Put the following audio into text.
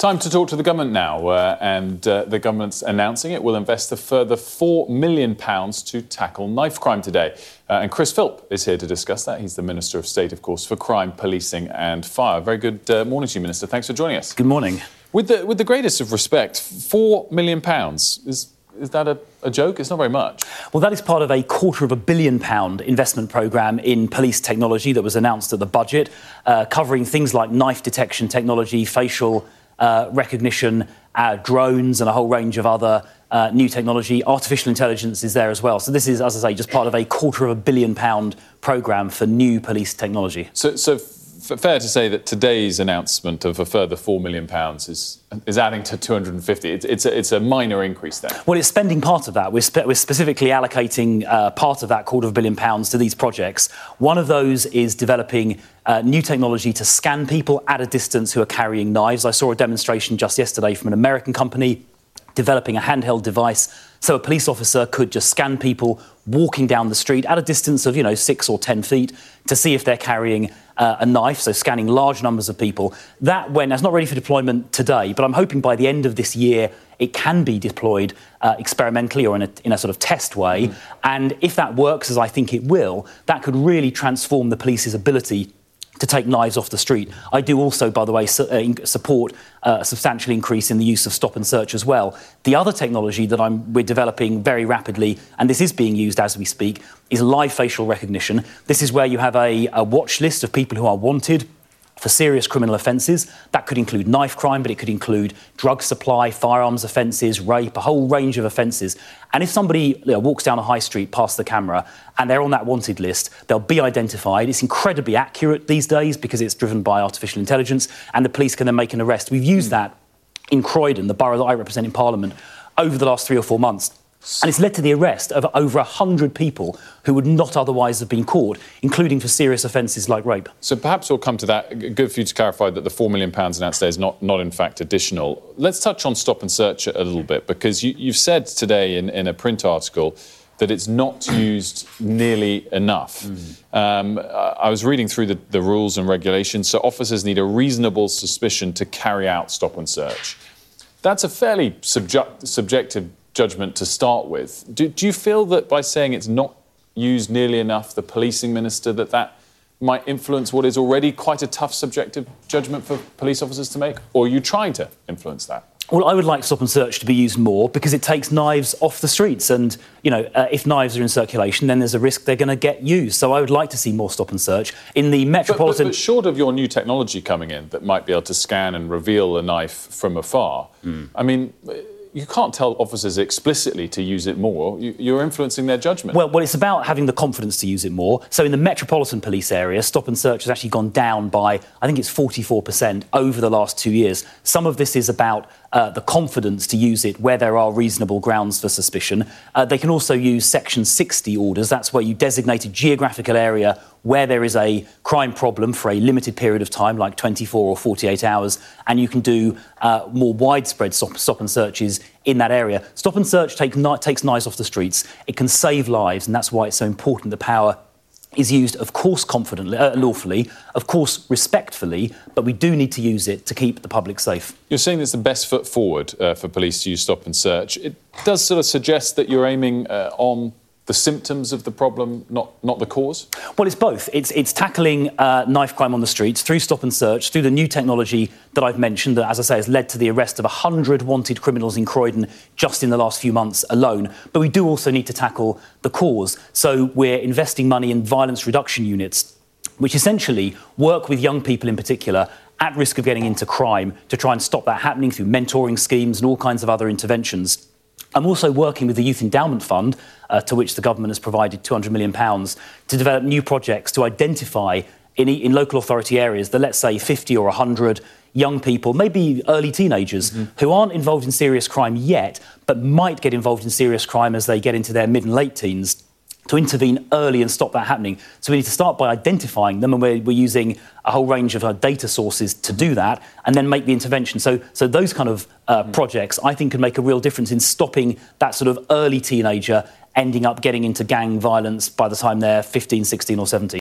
Time to talk to the government now, and the government's announcing it will invest a further £4 million to tackle knife crime today. And Chris Philp is here to discuss that. He's the Minister of State, of course, for crime, policing and fire. Very good morning to you, Minister. Thanks for joining us. Good morning. With the greatest of respect, £4 million, is that a joke? It's not very much. Well, that is part of a £250 million investment programme in police technology that was announced at the budget, covering things like knife detection technology, facial recognition, drones and a whole range of other new technology. Artificial intelligence is there as well. So this is, as I say, just part of a £250 million programme for new police technology. So fair to say that today's announcement of a further £4 million is adding to 250. It's a minor increase there. Well, it's spending part of that. We're specifically allocating part of that £250 million to these projects. One of those is developing new technology to scan people at a distance who are carrying knives. I saw a demonstration just yesterday from an American company developing a handheld device so a police officer could just scan people walking down the street at a distance of, 6 or 10 feet to see if they're carrying a knife, so scanning large numbers of people. That's not ready for deployment today, but I'm hoping by the end of this year it can be deployed experimentally or in a sort of test way. And if that works, as I think it will, that could really transform the police's ability to take knives off the street. I do also, by the way, support a substantial increase in the use of stop and search as well. The other technology that we're developing very rapidly, and this is being used as we speak, is live facial recognition. This is where you have a watch list of people who are wanted for serious criminal offences. That could include knife crime, but it could include drug supply, firearms offences, rape, a whole range of offences. And if somebody walks down a high street past the camera and they're on that wanted list, they'll be identified. It's incredibly accurate these days because it's driven by artificial intelligence, and the police can then make an arrest. We've used that in Croydon, the borough that I represent in Parliament, over the last 3 or 4 months. And it's led to the arrest of over 100 people who would not otherwise have been caught, including for serious offences like rape. So perhaps we'll come to that. Good for you to clarify that the £4 million announced today is not in fact additional. Let's touch on stop and search a little bit, because you've said today in a print article that it's not used nearly enough. I was reading through the rules and regulations. So officers need a reasonable suspicion to carry out stop and search. That's a fairly subjective judgment to start with. Do you feel that by saying it's not used nearly enough, the policing minister, that might influence what is already quite a tough subjective judgment for police officers to make? Or are you trying to influence that? Well, I would like stop and search to be used more because it takes knives off the streets. And, if knives are in circulation, then there's a risk they're going to get used. So I would like to see more stop and search. In the metropolitan... But short of your new technology coming in that might be able to scan and reveal a knife from afar, I mean, you can't tell officers explicitly to use it more. You're influencing their judgment. Well, it's about having the confidence to use it more. So in the metropolitan police area, stop and search has actually gone down by, I think it's 44% over the last 2 years. Some of this is about the confidence to use it where there are reasonable grounds for suspicion. They can also use Section 60 orders. That's where you designate a geographical area where there is a crime problem for a limited period of time, like 24 or 48 hours, and you can do more widespread stop and searches in that area. Stop and search takes knives off the streets. It can save lives, and that's why it's so important the power is used, of course, confidently, lawfully, of course, respectfully, but we do need to use it to keep the public safe. You're saying it's the best foot forward for police to use stop and search. It does sort of suggest that you're aiming on the symptoms of the problem, not the cause? Well, it's both. It's tackling knife crime on the streets through stop and search, through the new technology that I've mentioned that, as I say, has led to the arrest of 100 wanted criminals in Croydon just in the last few months alone. But we do also need to tackle the cause. So we're investing money in violence reduction units, which essentially work with young people in particular at risk of getting into crime to try and stop that happening through mentoring schemes and all kinds of other interventions. I'm also working with the Youth Endowment Fund, to which the government has provided £200 million, to develop new projects to identify in local authority areas the, let's say, 50 or 100 young people, maybe early teenagers, who aren't involved in serious crime yet, but might get involved in serious crime as they get into their mid and late teens, to intervene early and stop that happening. So we need to start by identifying them, and we're using a whole range of data sources to do that, and then make the intervention. So those kind of projects, I think, can make a real difference in stopping that sort of early teenager ending up getting into gang violence by the time they're 15, 16 or 17.